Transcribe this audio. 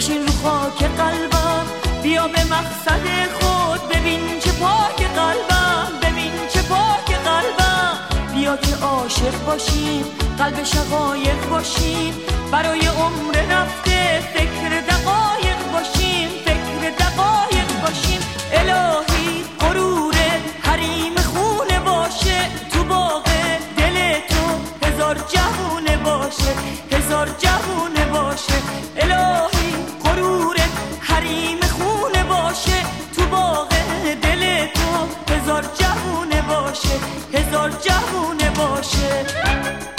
بشین رو خاک قلبم، بیا به مقصد خود، ببین چه پاک قلبم، ببین چه پاک قلبم. بیا که عاشق باشیم، قلب شقایق باشیم، برای عمر رفته فکر دقایق باشیم، فکر دقایق باشیم. الهی غرور حریم خونه باشه، تو باغ دل تو هزار جوونه باشه، هزار جوونه باشه. الهی غرور حریم خونه باشه، تو باغ دل تو هزار جوونه باشه، هزار جوونه باشه.